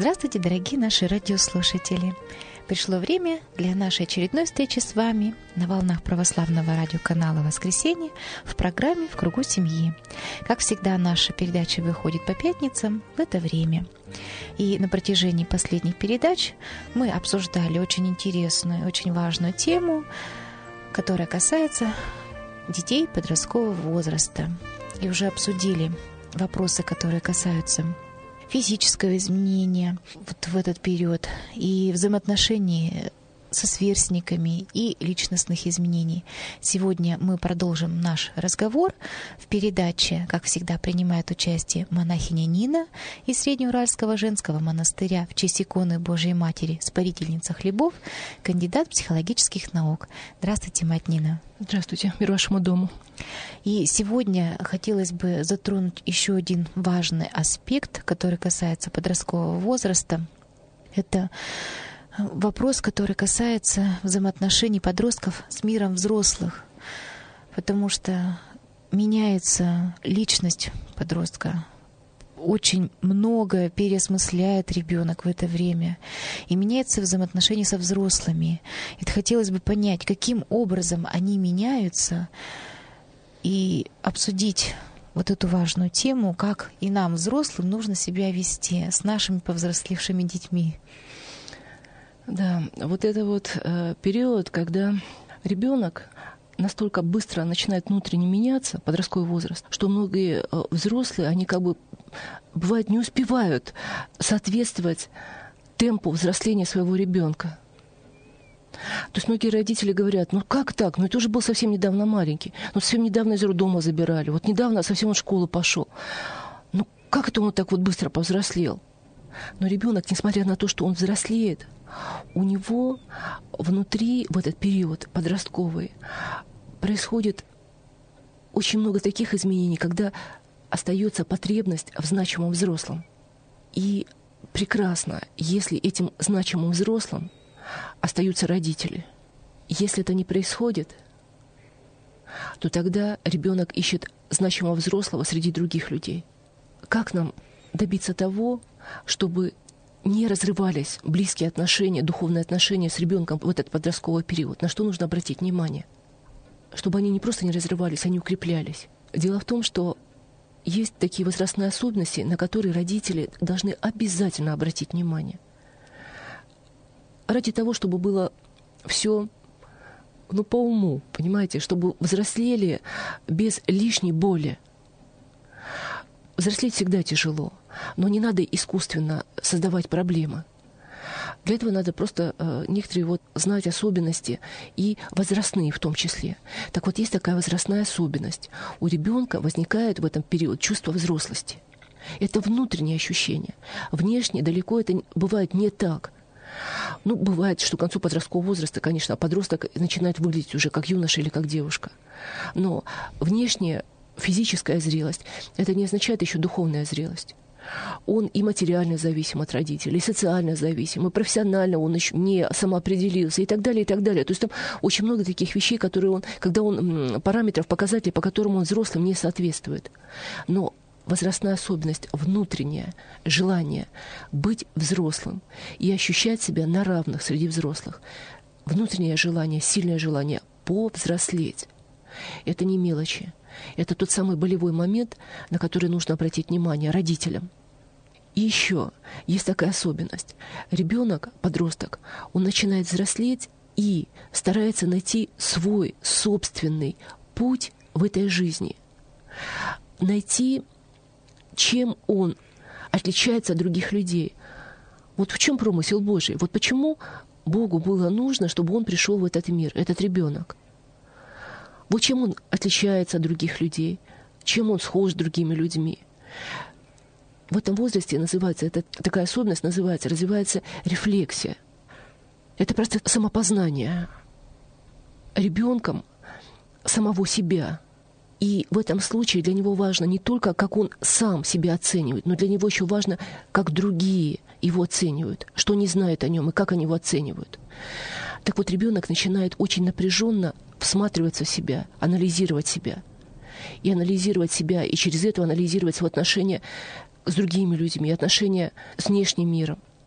Здравствуйте, дорогие наши радиослушатели! Пришло время для нашей очередной встречи с вами на волнах православного радиоканала «Воскресенье» в программе «В кругу семьи». Как всегда, наша передача выходит по пятницам в это время. И на протяжении последних передач мы обсуждали очень интересную, очень важную тему, которая касается детей подросткового возраста. И уже обсудили вопросы, которые касаются физического изменения вот в этот период и взаимоотношений со сверстниками и личностных изменений. Сегодня мы продолжим наш разговор. В передаче, как всегда, принимает участие монахиня Нина из Среднеуральского женского монастыря в честь иконы Божией Матери, Спарительница хлебов, кандидат психологических наук. Здравствуйте, мать Нина. Здравствуйте, мир вашему дому. И сегодня хотелось бы затронуть еще один важный аспект, который касается подросткового возраста. Это вопрос, который касается взаимоотношений подростков с миром взрослых, потому что меняется личность подростка. Очень многое переосмысляет ребенок в это время. И меняется взаимоотношения со взрослыми. И хотелось бы понять, каким образом они меняются, и обсудить вот эту важную тему, как и нам, взрослым, нужно себя вести с нашими повзрослевшими детьми. Да, вот это вот период, когда ребенок настолько быстро начинает внутренне меняться, подростковый возраст, что многие взрослые, они как бы, бывает, не успевают соответствовать темпу взросления своего ребенка. То есть многие родители говорят, ну как так? Ну это уже был совсем недавно маленький. Ну совсем недавно из роддома забирали. Вот недавно совсем он в школу пошел. Ну как это он так вот быстро повзрослел? Но ребенок, несмотря на то, что он взрослеет, у него внутри в этот период подростковый происходит очень много таких изменений, когда остается потребность в значимом взрослом. И прекрасно, если этим значимым взрослым остаются родители. Если это не происходит, то тогда ребенок ищет значимого взрослого среди других людей. Как нам добиться того, чтобы не разрывались близкие отношения, духовные отношения с ребенком в этот подростковый период? На что нужно обратить внимание? Чтобы они не просто не разрывались, они укреплялись. Дело в том, что есть такие возрастные особенности, на которые родители должны обязательно обратить внимание. Ради того, чтобы было все по уму, понимаете, чтобы взрослели без лишней боли. Взрослеть всегда тяжело, но не надо искусственно создавать проблемы. Для этого надо просто некоторые знать особенности, и возрастные в том числе. Так вот, есть такая возрастная особенность. У ребенка возникает в этом период чувство взрослости. Это внутреннее ощущение. Внешне далеко это бывает не так. Бывает, что к концу подросткового возраста, конечно, подросток начинает выглядеть уже как юноша или как девушка. Но внешняя физическая зрелость — это не означает еще духовная зрелость. Он и материально зависим от родителей, и социально зависим, и профессионально он еще не самоопределился, и так далее, и так далее. То есть там очень много таких вещей, которые параметров, показателей, по которым он взрослым не соответствует. Но возрастная особенность, внутреннее желание быть взрослым и ощущать себя на равных среди взрослых. Внутреннее желание, сильное желание повзрослеть. Это не мелочи. Это тот самый болевой момент, на который нужно обратить внимание родителям. И еще есть такая особенность. Ребенок, подросток, он начинает взрослеть и старается найти свой собственный путь в этой жизни. Найти, чем он отличается от других людей. Вот в чем промысел Божий? Вот почему Богу было нужно, чтобы он пришел в этот мир, этот ребенок. Вот чем он отличается от других людей, чем он схож с другими людьми. В этом возрасте такая особенность развивается рефлексия. Это просто самопознание ребенком самого себя. И в этом случае для него важно не только, как он сам себя оценивает, но для него еще важно, как другие его оценивают, что они знают о нем и как они его оценивают. Так вот, ребенок начинает очень напряженно всматриваться в себя, анализировать себя. И анализировать себя, и через это анализировать свои отношения с другими людьми, отношения с внешним миром.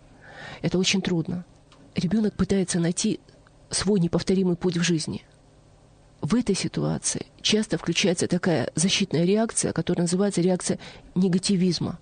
Это очень трудно. Ребенок пытается найти свой неповторимый путь в жизни. В этой ситуации часто включается такая защитная реакция, которая называется реакция негативизма.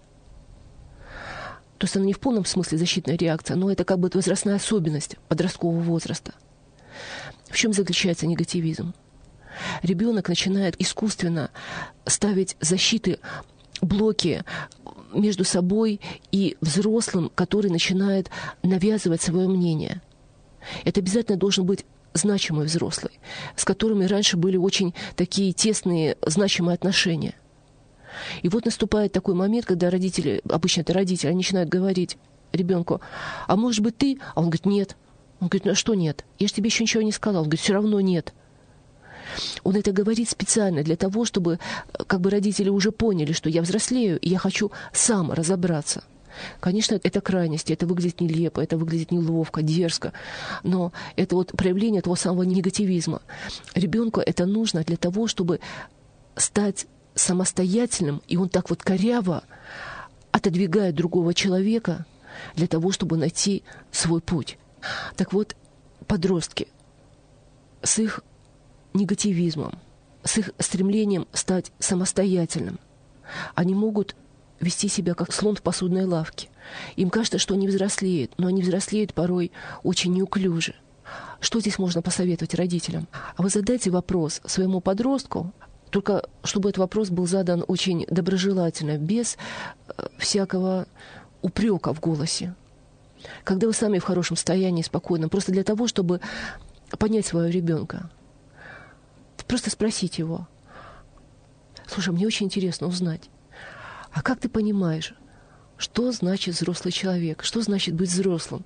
То есть она не в полном смысле защитная реакция, но это как бы возрастная особенность подросткового возраста. В чем заключается негативизм? Ребенок начинает искусственно ставить защиты, блоки между собой и взрослым, который начинает навязывать свое мнение. Это обязательно должен быть значимый взрослый, с которыми раньше были очень такие тесные, значимые отношения. И вот наступает такой момент, когда родители, обычно это родители, они начинают говорить ребенку: а может быть ты? А он говорит: нет. Он говорит: ну а что нет? Я же тебе еще ничего не сказал. Он говорит: все равно нет. Он это говорит специально для того, чтобы как бы родители уже поняли, что я взрослею, и я хочу сам разобраться. Конечно, это крайности, это выглядит нелепо, это выглядит неловко, дерзко, но это вот проявление того самого негативизма. Ребенку это нужно для того, чтобы стать самостоятельным, и он так вот коряво отодвигает другого человека для того, чтобы найти свой путь. Так вот, подростки с их негативизмом, с их стремлением стать самостоятельным, они могут вести себя как слон в посудной лавке. Им кажется, что они взрослеют, но они взрослеют порой очень неуклюже. Что здесь можно посоветовать родителям? А вы задайте вопрос своему подростку, только чтобы этот вопрос был задан очень доброжелательно, без всякого упрека в голосе. Когда вы сами в хорошем состоянии, спокойном, просто для того, чтобы понять своего ребенка. Просто спросить его: слушай, мне очень интересно узнать, а как ты понимаешь, что значит взрослый человек, что значит быть взрослым?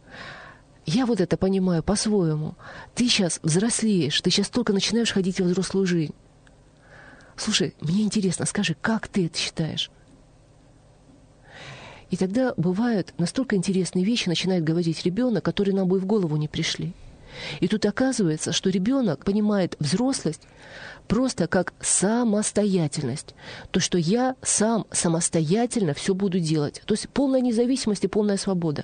Я вот это понимаю по-своему. Ты сейчас взрослеешь, ты сейчас только начинаешь ходить во взрослую жизнь. Слушай, мне интересно, скажи, как ты это считаешь? И тогда бывают настолько интересные вещи, начинает говорить ребенок, которые нам бы и в голову не пришли. И тут оказывается, что ребенок понимает взрослость просто как самостоятельность. То, что я сам самостоятельно все буду делать. То есть полная независимость и полная свобода.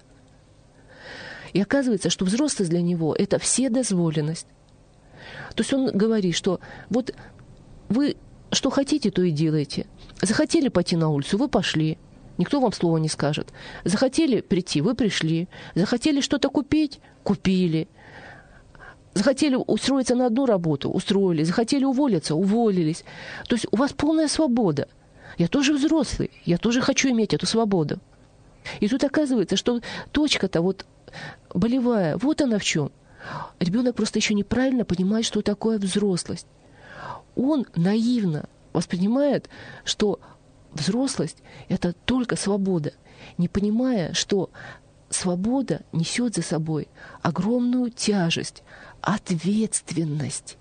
И оказывается, что взрослость для него — это вседозволенность. То есть он говорит, что вот вы что хотите, то и делаете. Захотели пойти на улицу — вы пошли. Никто вам слова не скажет. Захотели прийти — вы пришли. Захотели что-то купить — купили. Захотели устроиться на одну работу — устроились. Захотели уволиться — уволились. То есть у вас полная свобода. Я тоже взрослый, я тоже хочу иметь эту свободу. И тут оказывается, что точка-то вот болевая, вот она в чем. Ребенок просто еще неправильно понимает, что такое взрослость. Он наивно воспринимает, что взрослость — это только свобода, не понимая, что свобода несет за собой огромную тяжесть, ответственность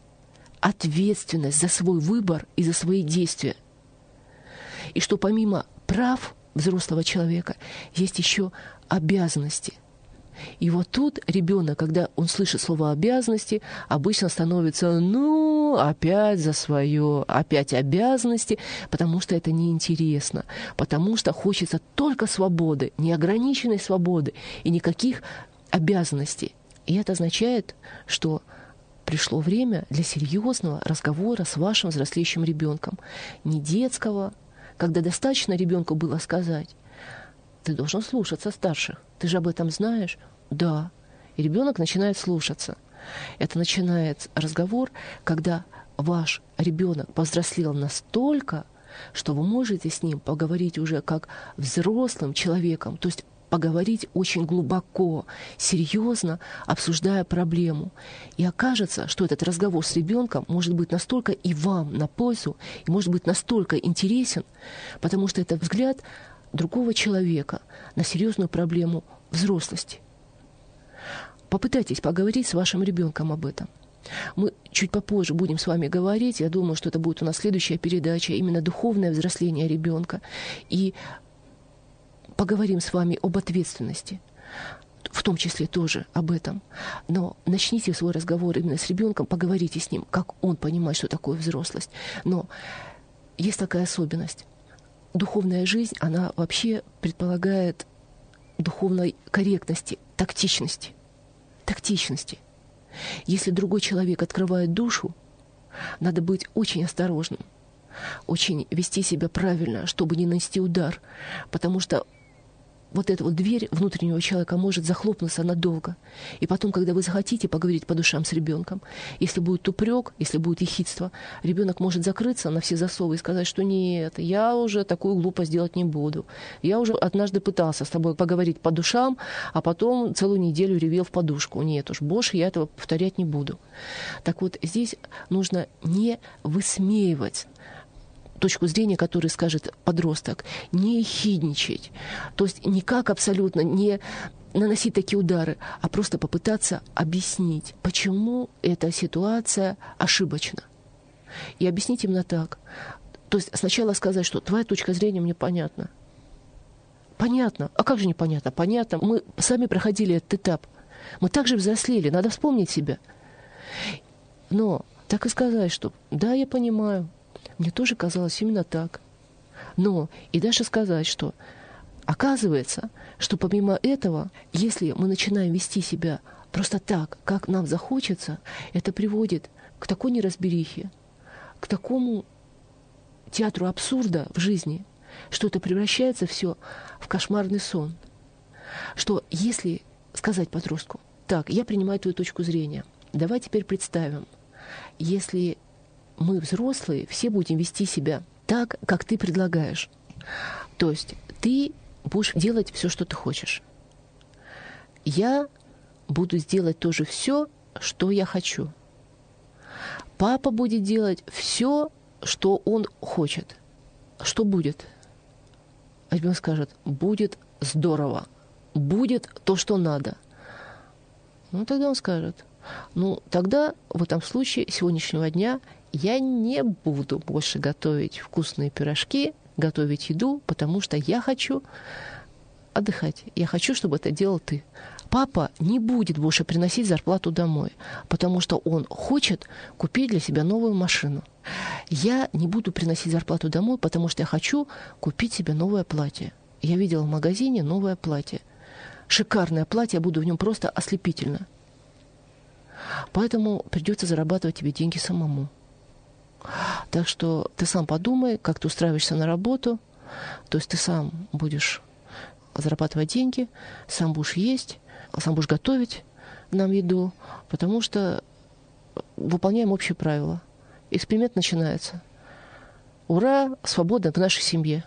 за свой выбор и за свои действия. И что помимо прав взрослого человека есть еще обязанности. И вот тут ребенок, когда он слышит слово «обязанности», обычно становится опять за свое, опять обязанности, потому что это неинтересно, потому что хочется только свободы, неограниченной свободы и никаких обязанностей. И это означает, что пришло время для серьезного разговора с вашим взрослеющим ребенком. Не детского, когда достаточно ребенку было сказать: ты должен слушаться старших. Ты же об этом знаешь? Да. И ребенок начинает слушаться. Это начинается разговор, когда ваш ребенок повзрослел настолько, что вы можете с ним поговорить уже как взрослым человеком, то есть поговорить очень глубоко, серьезно, обсуждая проблему. И окажется, что этот разговор с ребенком может быть настолько и вам на пользу, и может быть настолько интересен, потому что это взгляд другого человека на серьезную проблему взрослости. Попытайтесь поговорить с вашим ребенком об этом. Мы чуть попозже будем с вами говорить, я думаю, что это будет у нас следующая передача, именно духовное взросление ребенка. И поговорим с вами об ответственности, в том числе тоже об этом. Но начните свой разговор именно с ребенком, поговорите с ним, как он понимает, что такое взрослость. Но есть такая особенность. Духовная жизнь, она вообще предполагает духовной корректности, тактичности. Если другой человек открывает душу, надо быть очень осторожным, очень вести себя правильно, чтобы не нанести удар, потому что вот эта вот дверь внутреннего человека может захлопнуться надолго. И потом, когда вы захотите поговорить по душам с ребенком, если будет упрек, если будет ехидство, ребенок может закрыться на все засовы и сказать, что нет, я уже такую глупость делать не буду. Я уже однажды пытался с тобой поговорить по душам, а потом целую неделю ревел в подушку. Нет уж, больше я этого повторять не буду. Так вот, здесь нужно не высмеивать точку зрения, которую скажет подросток, не ехидничать, то есть никак абсолютно не наносить такие удары, а просто попытаться объяснить, почему эта ситуация ошибочна. И объяснить именно так. То есть сначала сказать, что твоя точка зрения мне понятна. Понятно. А как же непонятно? Понятно. Мы сами проходили этот этап. Мы также взрослели. Надо вспомнить себя. Но так и сказать, что да, я понимаю, мне тоже казалось именно так. Но и дальше сказать, что оказывается, что помимо этого, если мы начинаем вести себя просто так, как нам захочется, это приводит к такой неразберихе, к такому театру абсурда в жизни, что это превращается все в кошмарный сон. Что если сказать подростку, так, я принимаю твою точку зрения, давай теперь представим, если мы, взрослые, все будем вести себя так, как ты предлагаешь. То есть ты будешь делать все, что ты хочешь. Я буду делать тоже все, что я хочу. Папа будет делать все, что он хочет. Что будет? А ребенок скажет, будет здорово, будет то, что надо. Ну, тогда он скажет, ну, тогда в этом случае сегодняшнего дня я не буду больше готовить вкусные пирожки, готовить еду, потому что я хочу отдыхать. Я хочу, чтобы это делал ты. Папа не будет больше приносить зарплату домой, потому что он хочет купить для себя новую машину. Я не буду приносить зарплату домой, потому что я хочу купить себе новое платье. Я видела в магазине новое платье. Шикарное платье, я буду в нем просто ослепительно. Поэтому придется зарабатывать тебе деньги самому. Так что ты сам подумай, как ты устраиваешься на работу. То есть ты сам будешь зарабатывать деньги, сам будешь есть, сам будешь готовить нам еду, потому что выполняем общие правила. Эксперимент начинается. Ура! Свобода в нашей семье.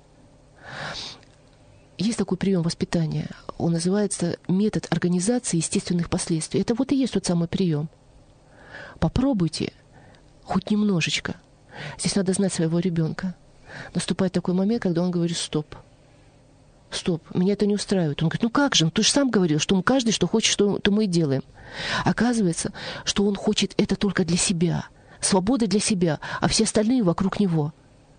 Есть такой прием воспитания. Он называется метод организации естественных последствий. Это вот и есть тот самый прием. Попробуйте хоть немножечко. Здесь надо знать своего ребенка. Наступает такой момент, когда он говорит «стоп». Стоп, меня это не устраивает. Он говорит, ну как же, ну ты же сам говорил, что мы каждый, что хочет, что мы и делаем. Оказывается, что он хочет это только для себя. Свобода для себя, а все остальные вокруг него.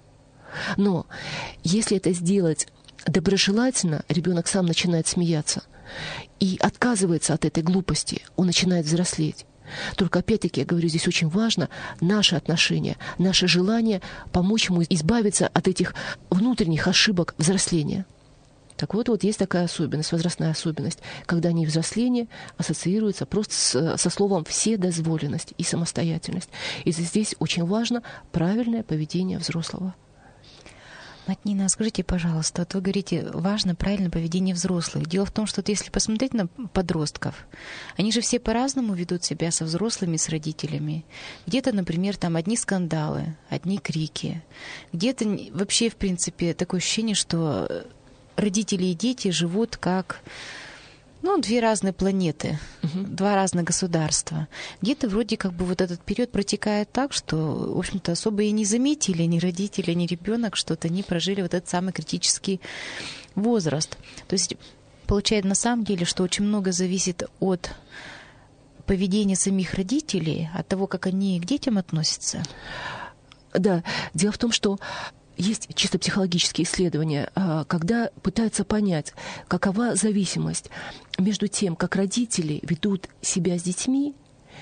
Но если это сделать доброжелательно, ребенок сам начинает смеяться и отказывается от этой глупости, он начинает взрослеть. Только опять-таки, я говорю, здесь очень важно наше отношение, наше желание помочь ему избавиться от этих внутренних ошибок взросления. Так вот есть такая особенность, возрастная особенность, когда они взросление ассоциируются просто со словом «вседозволенность» и «самостоятельность». И здесь очень важно правильное поведение взрослого. Мать Нина, скажите, пожалуйста, вот вы говорите, важно правильное поведение взрослых. Дело в том, что вот если посмотреть на подростков, они же все по-разному ведут себя со взрослыми, с родителями. Где-то, например, там одни скандалы, одни крики. Где-то вообще, в принципе, такое ощущение, что родители и дети живут как, две разные планеты, два разных государства. Где-то вроде как бы вот этот период протекает так, что, в общем-то, особо и не заметили ни родители, ни ребенок, что-то не прожили вот этот самый критический возраст. То есть получается на самом деле, что очень много зависит от поведения самих родителей, от того, как они к детям относятся. Да, дело в том, что есть чисто психологические исследования, когда пытаются понять, какова зависимость между тем, как родители ведут себя с детьми,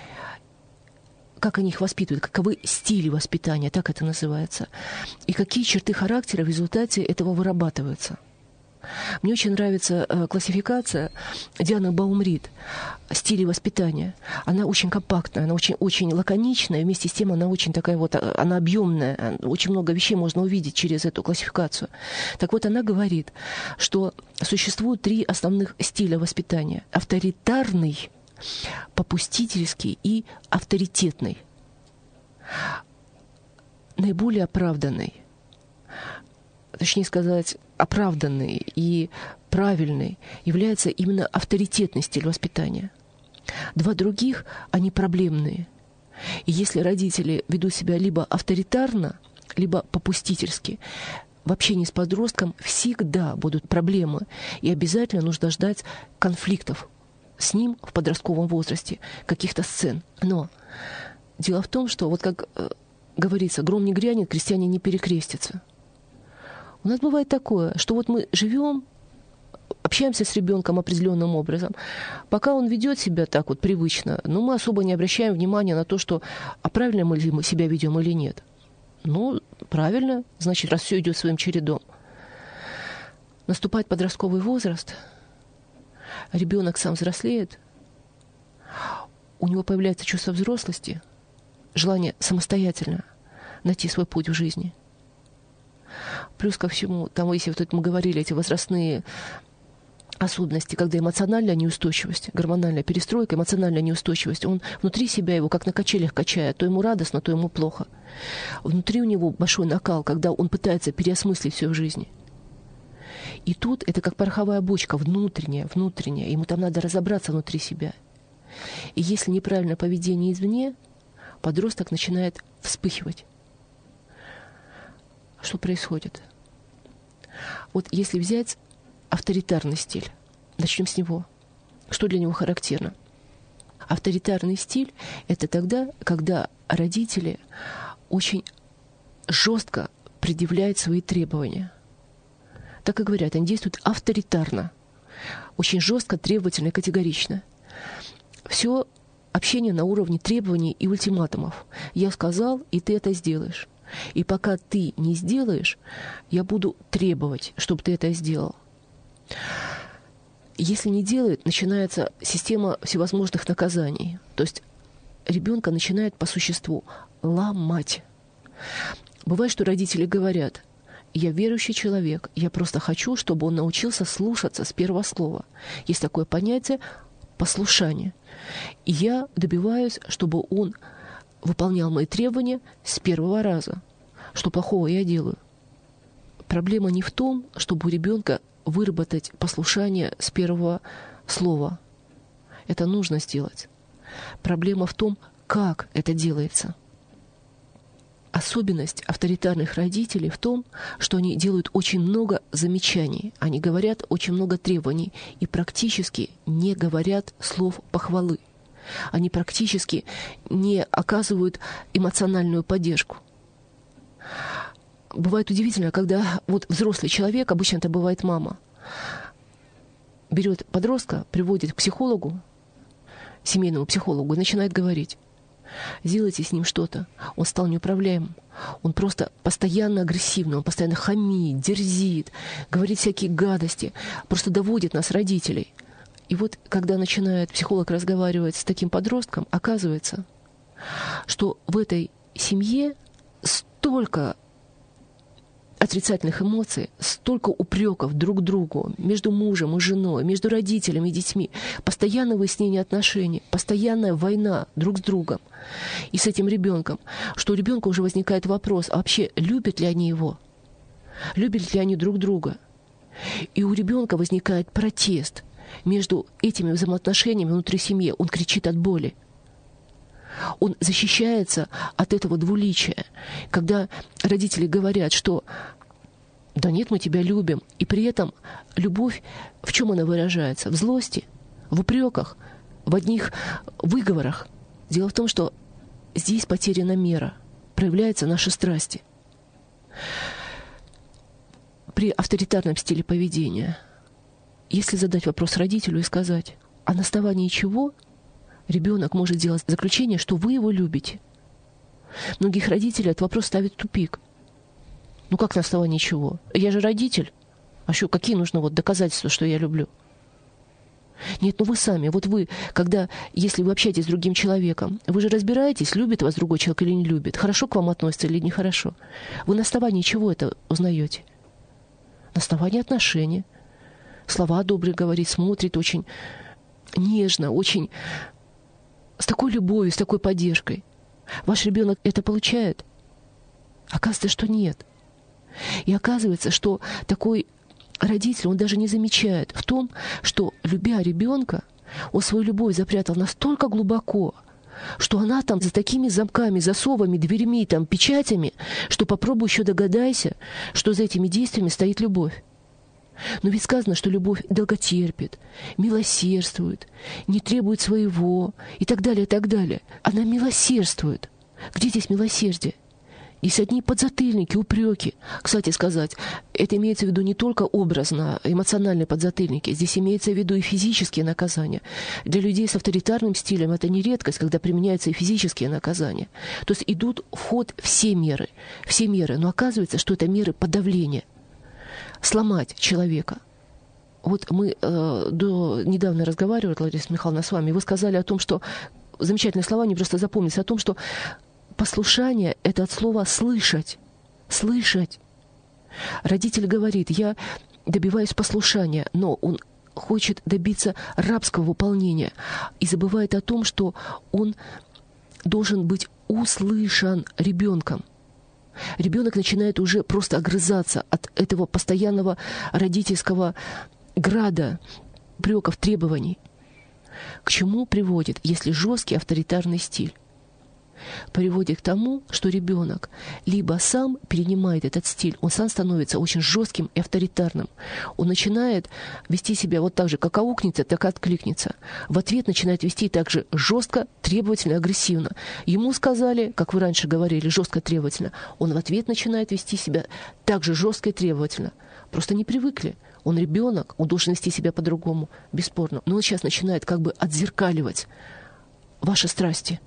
как они их воспитывают, каковы стили воспитания, так это называется, и какие черты характера в результате этого вырабатываются. Мне очень нравится классификация Дианы Баум-Рид стилей воспитания. Она очень компактная, она очень лаконичная, вместе с тем она очень такая вот, она объемная. Очень много вещей можно увидеть через эту классификацию. Так вот, она говорит, что существует 3 основных стиля воспитания. Авторитарный, попустительский и авторитетный. Наиболее оправданный, точнее сказать, оправданный и правильный является именно авторитетный стиль воспитания. 2 других, они проблемные. И если родители ведут себя либо авторитарно, либо попустительски, в общении с подростком всегда будут проблемы, и обязательно нужно ждать конфликтов с ним в подростковом возрасте, каких-то сцен. Но дело в том, что, вот как говорится, гром не грянет, крестьяне не перекрестятся. У нас бывает такое, что вот мы живем, общаемся с ребенком определенным образом. Пока он ведет себя так вот привычно, но мы особо не обращаем внимания на то, что а правильно мы ли мы себя ведем или нет. Ну, правильно, значит, раз все идет своим чередом. Наступает подростковый возраст, ребенок сам взрослеет, у него появляется чувство взрослости, желание самостоятельно найти свой путь в жизни. Плюс ко всему, там, если вот мы говорили, эти возрастные особенности, когда эмоциональная неустойчивость, гормональная перестройка, эмоциональная неустойчивость, он внутри себя его как на качелях качает, то ему радостно, то ему плохо. Внутри у него большой накал, когда он пытается переосмыслить все в жизни. И тут это как пороховая бочка, внутренняя, ему там надо разобраться внутри себя. И если неправильное поведение извне, подросток начинает вспыхивать. Что происходит? Вот если взять авторитарный стиль, начнем с него. Что для него характерно? Авторитарный стиль – это тогда, когда родители очень жестко предъявляют свои требования. Так и говорят, они действуют авторитарно, очень жестко, требовательно и категорично. Все общение на уровне требований и ультиматумов. Я сказал, и ты это сделаешь. И пока ты не сделаешь, я буду требовать, чтобы ты это сделал. Если не делает, начинается система всевозможных наказаний. То есть ребенка начинает по существу ломать. Бывает, что родители говорят: я верующий человек, я просто хочу, чтобы он научился слушаться с первого слова. Есть такое понятие послушание. И я добиваюсь, чтобы он выполнял мои требования с первого раза. Что плохого я делаю? Проблема не в том, чтобы у ребенка выработать послушание с первого слова. Это нужно сделать. Проблема в том, как это делается. Особенность авторитарных родителей в том, что они делают очень много замечаний, они говорят очень много требований и практически не говорят слов похвалы. Они практически не оказывают эмоциональную поддержку. Бывает удивительно, когда вот взрослый человек, обычно это бывает мама, берет подростка, приводит к психологу, семейному психологу, и начинает говорить: сделайте с ним что-то. Он стал неуправляемым. Он просто постоянно агрессивный, он постоянно хамит, дерзит, говорит всякие гадости, просто доводит нас, родителей. И вот, когда начинает психолог разговаривать с таким подростком, оказывается, что в этой семье столько отрицательных эмоций, столько упреков друг другу, между мужем и женой, между родителями и детьми, постоянное выяснение отношений, постоянная война друг с другом и с этим ребенком, что у ребенка уже возникает вопрос: а вообще любят ли они его? Любят ли они друг друга? И у ребенка возникает протест между этими взаимоотношениями внутри семьи. Он кричит от боли. Он защищается от этого двуличия. Когда родители говорят, что да нет, мы тебя любим, и при этом любовь, в чем она выражается? В злости, в упреках, в одних выговорах. Дело в том, что здесь потеряна мера, проявляются наши страсти. При авторитарном стиле поведения, если задать вопрос родителю и сказать, а на основании чего ребенок может делать заключение, что вы его любите. Многих родителей этот вопрос ставит в тупик. Ну как на основании чего? Я же родитель. А что, какие нужны вот доказательства, что я люблю? Нет, ну вы сами, вот вы, когда, если вы общаетесь с другим человеком, вы же разбираетесь, любит вас другой человек или не любит, хорошо к вам относится или нехорошо. Вы на основании чего это узнаете? На основании отношений. Слова добрые говорит, смотрит очень нежно, очень с такой любовью, с такой поддержкой. Ваш ребенок это получает? Оказывается, что нет. И оказывается, что такой родитель, он даже не замечает в том, что, любя ребенка, он свою любовь запрятал настолько глубоко, что она там за такими замками, засовами, дверьми, там, печатями, что попробуй еще догадайся, что за этими действиями стоит любовь. Но ведь сказано, что любовь долготерпит, милосердствует, не требует своего и так далее, и так далее. Она милосердствует. Где здесь милосердие? Есть одни подзатыльники, упреки. Кстати сказать, это имеется в виду не только образно, эмоциональные подзатыльники. Здесь имеется в виду и физические наказания. Для людей с авторитарным стилем это не редкость, когда применяются и физические наказания. То есть идут в ход все меры. Но оказывается, что это меры подавления. Сломать человека. Вот мы недавно разговаривали, Лариса Михайловна, с вами. Вы сказали о том, что... Замечательные слова, не просто запомнились, о том, что послушание — это от слова «слышать». Слышать. Родитель говорит, я добиваюсь послушания, но он хочет добиться рабского выполнения и забывает о том, что он должен быть услышан ребенком. Ребенок начинает уже просто огрызаться от этого постоянного родительского града упреков, требований. К чему приводит, если жесткий авторитарный стиль? Приводит к тому, что ребенок либо сам перенимает этот стиль, он сам становится очень жестким и авторитарным. Он начинает вести себя вот так же, как аукнется, так и откликнется. В ответ начинает вести так же жестко, требовательно, агрессивно. Ему сказали, как вы раньше говорили, жестко, требовательно. Он в ответ начинает вести себя так же жестко и требовательно. Просто не привыкли. Он ребенок, он должен вести себя по-другому, бесспорно. Но он сейчас начинает как бы отзеркаливать ваши страсти.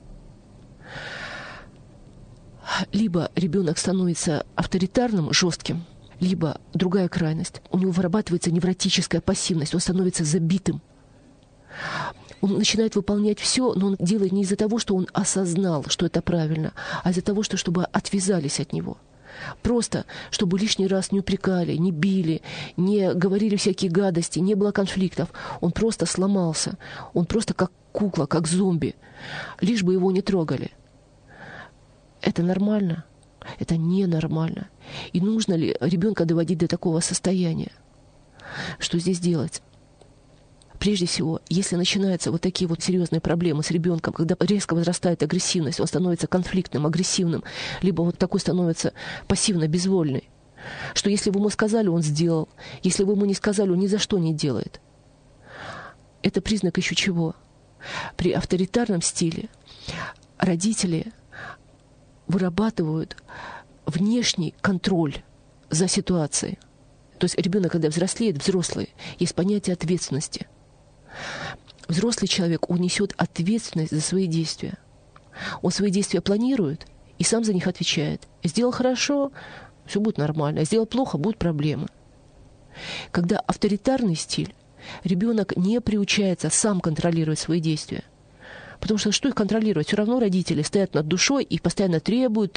Либо ребенок становится авторитарным, жестким, либо другая крайность. У него вырабатывается невротическая пассивность, он становится забитым. Он начинает выполнять все, но он делает не из-за того, что он осознал, что это правильно, а из-за того, чтобы отвязались от него. Просто, чтобы лишний раз не упрекали, не били, не говорили всякие гадости, не было конфликтов. Он просто сломался. Он просто как кукла, как зомби. Лишь бы его не трогали. Это нормально? Это ненормально. И нужно ли ребенка доводить до такого состояния? Что здесь делать? Прежде всего, если начинаются вот такие вот серьезные проблемы с ребенком, когда резко возрастает агрессивность, он становится конфликтным, агрессивным, либо вот такой становится пассивно-безвольный, что если вы ему сказали, он сделал, если вы ему не сказали, он ни за что не делает. Это признак еще чего? При авторитарном стиле родители вырабатывают внешний контроль за ситуацией. То есть ребенок, когда взрослеет, взрослый, есть понятие ответственности. Взрослый человек, он несет ответственность за свои действия. Он свои действия планирует и сам за них отвечает. Сделал хорошо, все будет нормально. Сделал плохо, будут проблемы. Когда авторитарный стиль, ребенок не приучается сам контролировать свои действия. Потому что их контролировать? Все равно родители стоят над душой и постоянно требуют.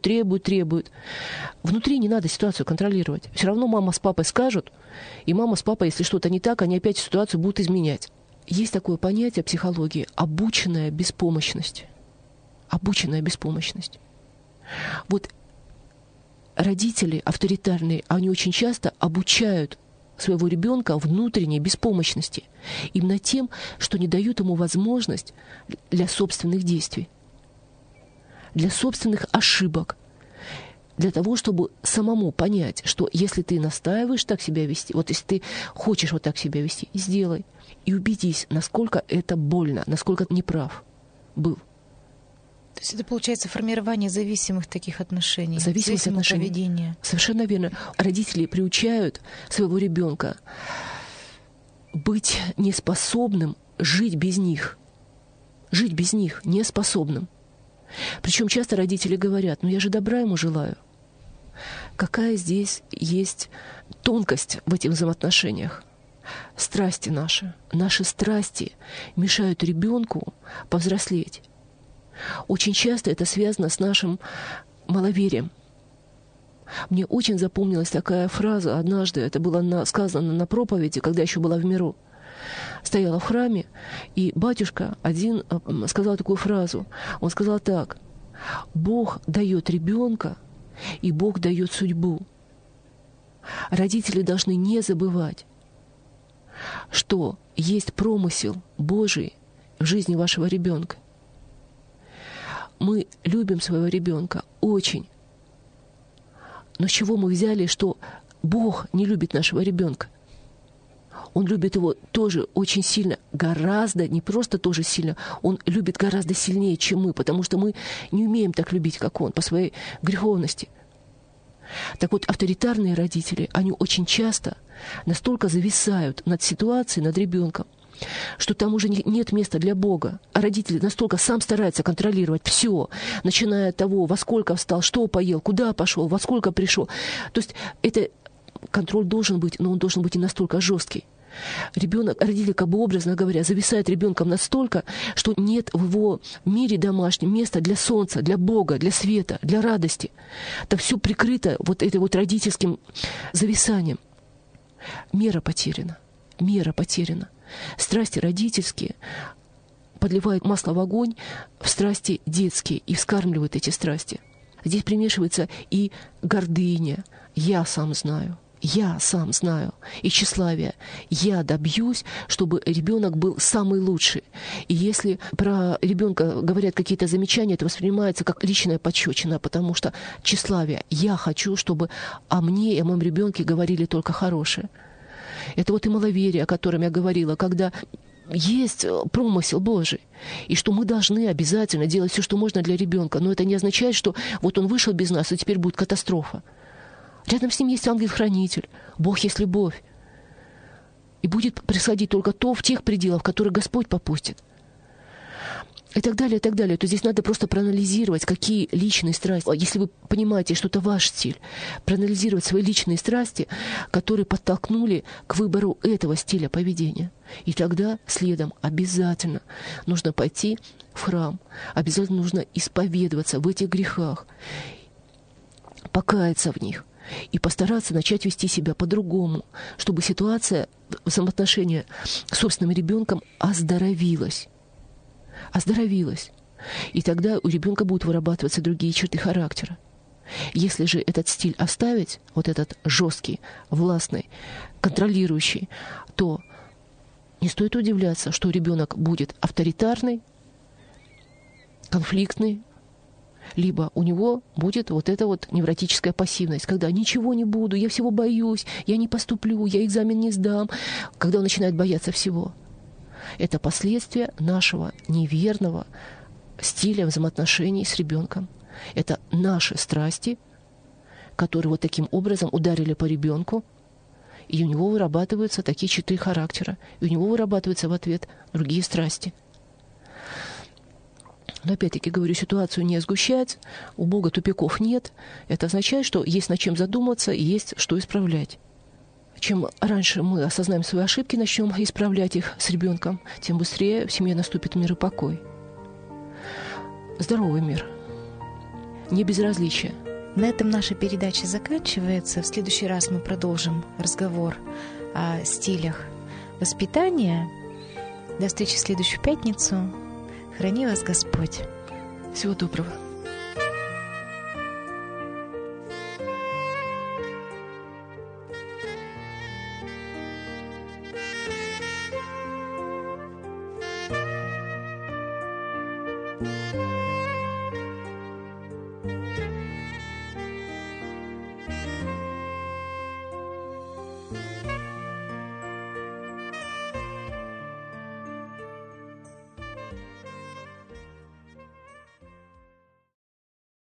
Внутри не надо ситуацию контролировать. Все равно мама с папой скажут, и мама с папой, если что-то не так, они опять ситуацию будут изменять. Есть такое понятие в психологии — обученная беспомощность. Обученная беспомощность. Вот родители авторитарные, они очень часто обучают своего ребенка внутренней беспомощности. Именно тем, что не дают ему возможность для собственных действий, для собственных ошибок, для того, чтобы самому понять, что если ты настаиваешь так себя вести, вот если ты хочешь вот так себя вести, сделай. И убедись, насколько это больно, насколько неправ был. То есть это получается формирование зависимых таких отношений, зависимого поведения. Совершенно верно. Родители приучают своего ребенка быть неспособным жить без них. Жить без них неспособным. Причем часто родители говорят: ну я же добра ему желаю. какая здесь есть тонкость в этих взаимоотношениях. Страсти наши страсти мешают ребенку повзрослеть. Очень часто это связано с нашим маловерием. Мне очень запомнилась такая фраза однажды, это было сказано на проповеди, когда еще была в миру. Стояла в храме, и батюшка один сказал такую фразу. Он сказал так: «Бог дает ребенка, и Бог дает судьбу. Родители должны не забывать, что есть промысел Божий в жизни вашего ребенка. Мы любим своего ребенка очень. Но с чего мы взяли, что Бог не любит нашего ребенка? Он любит его тоже очень сильно, гораздо, не просто тоже сильно, он любит гораздо сильнее, чем мы, потому что мы не умеем так любить, как он, по своей греховности. Так вот, авторитарные родители, они очень часто настолько зависают над ситуацией, над ребенком, что там уже нет места для Бога. А родители настолько сам стараются контролировать все, начиная от того, во сколько встал, что поел, куда пошел, во сколько пришел. То есть это контроль должен быть, но он должен быть и настолько жесткий. Ребенок, родители, как бы образно говоря, зависают ребенком настолько, что нет в его мире домашнем места для солнца, для Бога, для света, для радости. Там все прикрыто вот этим вот родительским зависанием. Мера потеряна. Мера потеряна. Страсти родительские подливают масло в огонь в страсти детские и вскармливают эти страсти. Здесь примешивается и гордыня. Я сам знаю, и тщеславие. Я добьюсь, чтобы ребенок был самый лучший. И если про ребенка говорят какие-то замечания, это воспринимается как личная пощечина, потому что тщеславие. Я хочу, чтобы о мне и о моем ребенке говорили только хорошее. Это вот и маловерие, о котором я говорила, когда есть промысел Божий, и что мы должны обязательно делать все, что можно для ребенка. Но это не означает, что вот он вышел без нас, и теперь будет катастрофа. Рядом с ним есть ангел-хранитель. Бог есть любовь. И будет происходить только то в тех пределах, в которые Господь попустит. И так далее, и так далее. То здесь надо просто проанализировать, какие личные страсти. Если вы понимаете, что это ваш стиль, проанализировать свои личные страсти, которые подтолкнули к выбору этого стиля поведения. И тогда следом обязательно нужно пойти в храм. Обязательно нужно исповедоваться в этих грехах, покаяться в них. И постараться начать вести себя по-другому, чтобы ситуация взаимоотношения с собственным ребенком оздоровилась. И тогда у ребенка будут вырабатываться другие черты характера. Если же этот стиль оставить, вот этот жесткий, властный, контролирующий, то не стоит удивляться, что ребенок будет авторитарный, конфликтный, либо у него будет вот эта вот невротическая пассивность, когда ничего не буду, я всего боюсь, я не поступлю, я экзамен не сдам, когда он начинает бояться всего. Это последствия нашего неверного стиля взаимоотношений с ребенком. Это наши страсти, которые вот таким образом ударили по ребенку, и у него вырабатываются такие черты характера, и у него вырабатываются в ответ другие страсти. Но опять-таки говорю, ситуацию не сгущать, у Бога тупиков нет. Это означает, что есть над чем задуматься и есть что исправлять. Чем раньше мы осознаем свои ошибки, начнем исправлять их с ребенком, тем быстрее в семье наступит мир и покой. Здоровый мир. Не безразличие. На этом наша передача заканчивается. В следующий раз мы продолжим разговор о стилях воспитания. До встречи в следующую пятницу. Храни вас Господь. Всего доброго.